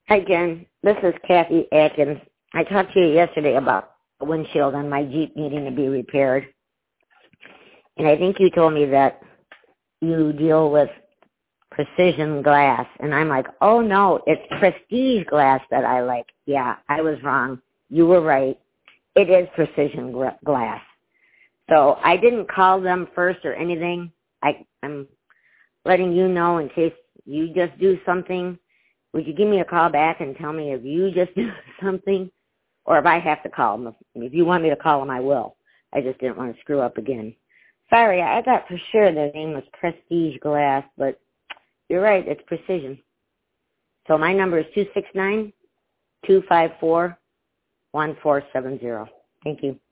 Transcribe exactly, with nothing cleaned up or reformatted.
Hi, Jen. This is Kathy Atkins. I talked to you yesterday about the windshield on my Jeep needing to be repaired. And I think you told me that you deal with precision glass. And I'm like, oh, no, it's prestige glass that I like. Yeah, I was wrong. You were right. It is precision gra- glass. So I didn't call them first or anything. I, I'm letting you know in case you just do something. Would you give me a call back and tell me if you just do something or if I have to call them? If you want me to call them, I will. I just didn't want to screw up again. Sorry, I thought for sure their name was Prestige Glass, but you're right, it's Precision. So my number is two six nine, two five four, one four seven zero. Thank you.